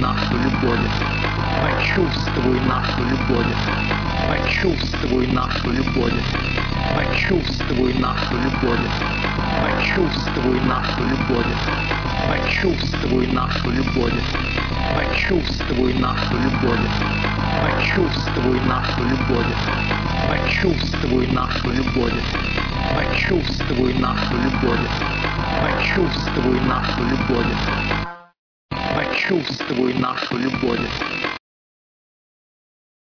нашу любовь. Почувствуй нашу любовь. Почувствуй нашу любовь. Почувствуй нашу любовь. Почувствуй нашу любовь. Почувствуй нашу любовь. Почувствуй нашу любовь. Почувствуй нашу любовь. Почувствуй нашу любовь. Почувствуй нашу любовь. Почувствуй нашу любовь. Почувствуй нашу любовь.